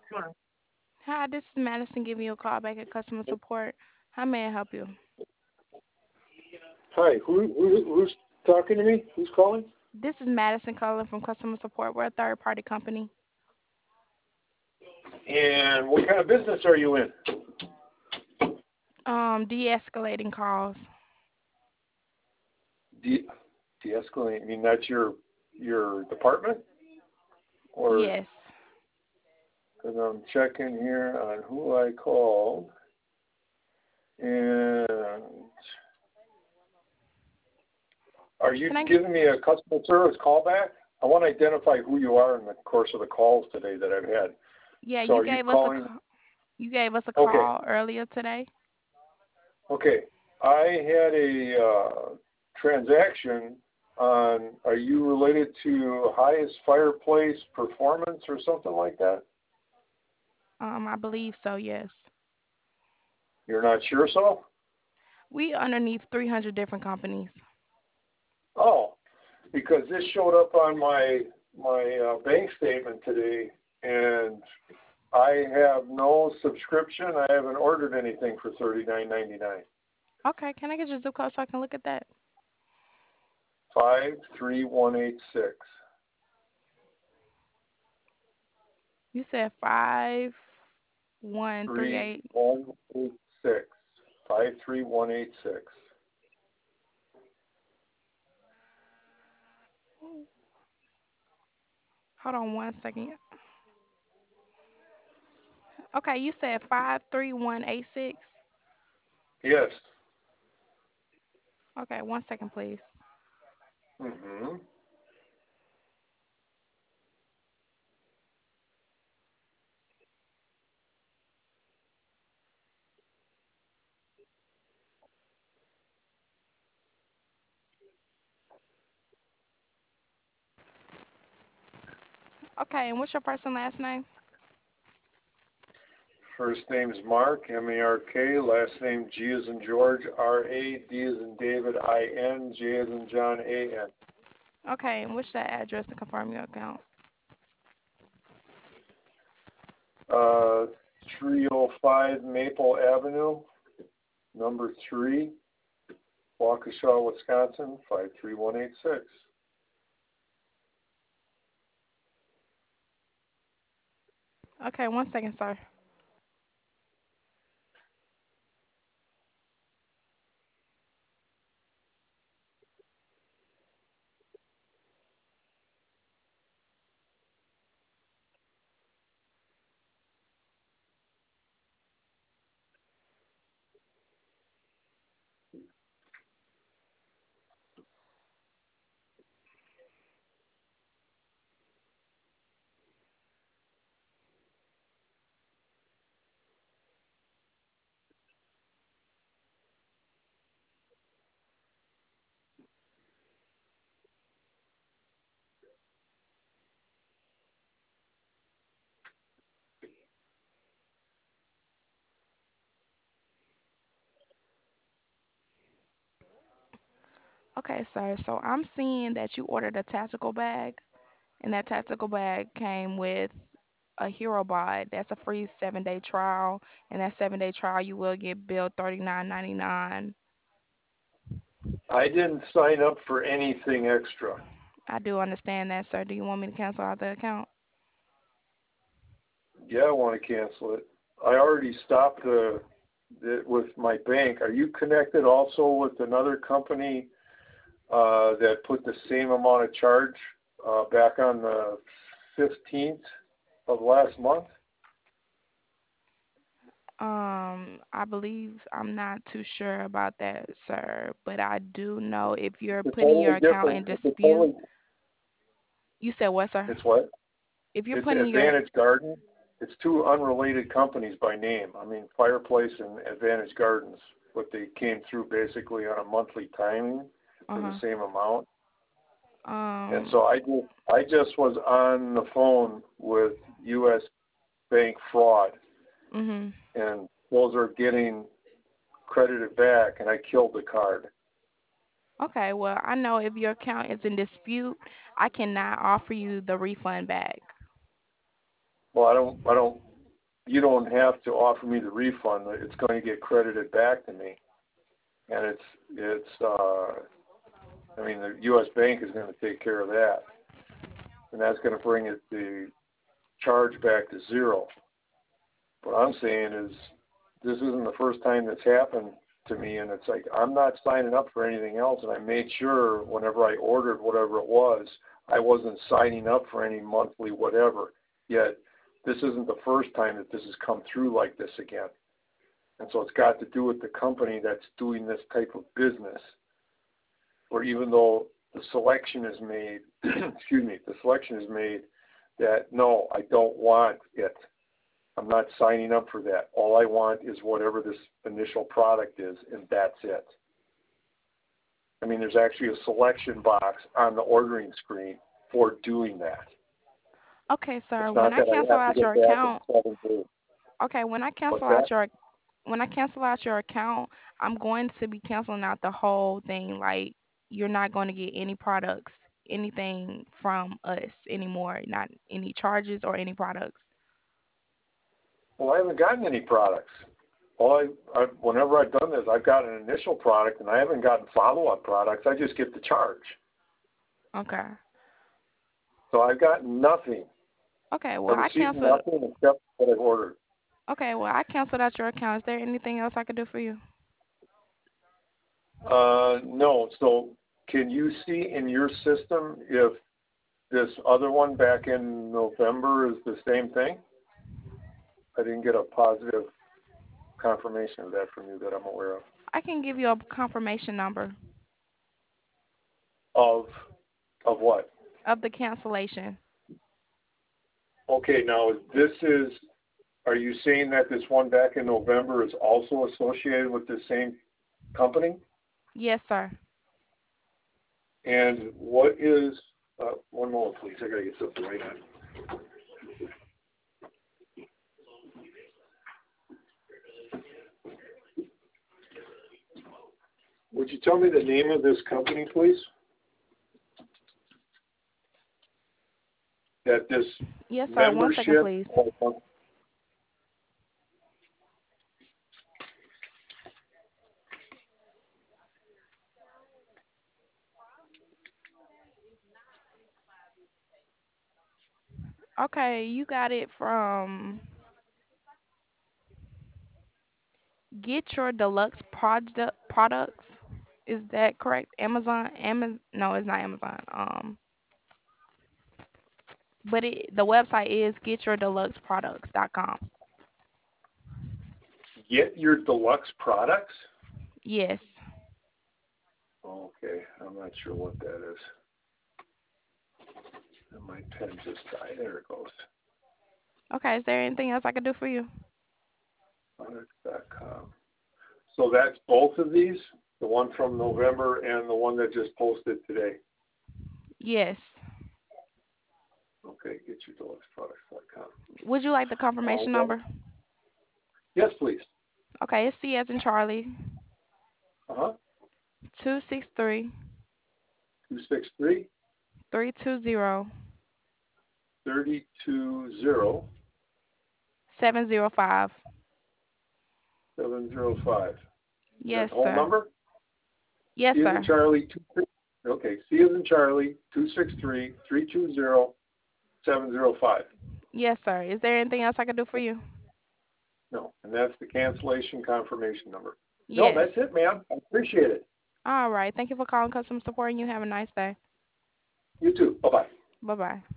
Hi, this is Madison giving you a call back at customer support. How may I help you? Hi, who's talking to me? Who's calling? This is Madison calling from customer support. We're a third party company. And what kind of business are you in? De-escalating calls. De de-escalating. I mean, that's your department, or Yes. because I'm checking here on who I called, and are you Can I? giving me a customer service callback? I want to identify who you are in the course of the calls today that I've had. Yeah, So you are you gave us a calling? call. You gave us a Okay, call earlier today. okay. I had a transaction on, are you related to Highest Fireplace Performance or something like that? I believe so. Yes. You're not sure so? We underneath 300 different companies. Oh, because this showed up on my bank statement today, and I have no subscription. I haven't ordered anything for $39.99. Okay. Can I get your zip code so I can look at that? 53186. You said 5138. 3186. 53186. Hold on 1 second. Okay. You said 53186. Yes. Okay. 1 second, please. Mm-hmm. Okay. And what's your first and last name? First name's Mark, M-A-R-K. Last name G as in George, R-A, D as in David, I-N, J as in John, A-N. Okay, and what's that address to confirm your account? Uh, 305 Maple Avenue, number 3, Waukesha, Wisconsin, 53186. Okay, 1 second, sir. Okay, sir. So I'm seeing that you ordered a tactical bag, and that tactical bag came with a Hero Bod. That's a free 7-day trial, and that 7-day trial you will get billed $39.99. I didn't sign up for anything extra. I do understand that, sir. Do you want me to cancel out the account? Yeah, I want to cancel it. I already stopped with my bank. Are you connected also with another company that put the same amount of charge back on the 15th of last month? I believe I'm not too sure about that, sir, but I do know if you're It's a putting your totally account in different. It's a dispute, totally. you said what, sir? It's what? If you're It's putting your Advantage Garden. It's two unrelated companies by name. I mean, Fireplace and Advantage Gardens, but they came through basically on a monthly timing for the uh-huh. same amount. And Um, so I just was on the phone with U.S. Bank fraud, mhm. and those are getting credited back, and I killed the card. Okay, well, I know if your account is in dispute, I cannot offer you the refund back. Well, I don't. you don't have to offer me the refund. It's going to get credited back to me, and I mean, the U.S. Bank is going to take care of that, and that's going to bring the charge back to zero. What I'm saying is, this isn't the first time that's happened to me, and it's like I'm not signing up for anything else, and I made sure whenever I ordered whatever it was, I wasn't signing up for any monthly whatever. Yet, this isn't the first time that this has come through like this again. And so it's got to do with the company that's doing this type of business, where even though the selection is made, excuse me, the selection is made that, no, I don't want it. I'm not signing up for that. All I want is whatever this initial product is, and that's it. I mean, there's actually a selection box on the ordering screen for doing that. Okay, sir. It's When not I that I cancel have to out your get back in account, 7 days. okay, What's that? when I cancel out your account, I'm going to be canceling out the whole thing. Like you're not going to get any products, anything from us anymore. Not any charges or any products. Well, I haven't gotten any products. Whenever I've done this, I've got an initial product, and I haven't gotten follow-up products. I just get the charge. Okay. So I've got nothing. Okay. I Well, I received canceled. nothing except what I've ordered. Okay. Well, I canceled out your account. Is there anything else I could do for you? No. So can you see in your system if this other one back in November is the same thing? I didn't get a positive confirmation of that from you that I'm aware of. I can give you a confirmation number Of of what? of the cancellation. Okay, now are you saying that this one back in November is also associated with the same company? Yes, sir. And what is, one moment please, I gotta get something right on. Would you tell me the name of this company, please? That this Yes, sir. 1 second, membership, please. Okay, you got it from Get Your Deluxe Products. Is that correct? Amazon? No, it's not Amazon. But the website is getyourdeluxeproducts.com. Get Your Deluxe Products? Yes. Okay, I'm not sure what that is. And my pen just died. There it goes. Okay, is there anything else I could do for you? Products.com. So that's both of these? The one from November and the one that just posted today? Yes. Okay, getyourdeluxeproducts.com. Would you like the confirmation Well, number? yes, please. Okay, it's C as in Charlie, Uh-huh. 263 263 320 320 705. 705. Is that Yes, the whole sir. number? Yes, C as in sir. Charlie, okay, C as in Charlie, 263 320 705. Yes, sir. Is there anything else I could do for you? No, and that's the cancellation confirmation number. No, that's Yes. it, ma'am. I appreciate it. All right. Thank you for calling customer support and you have a nice day. You too. Bye-bye. Bye bye.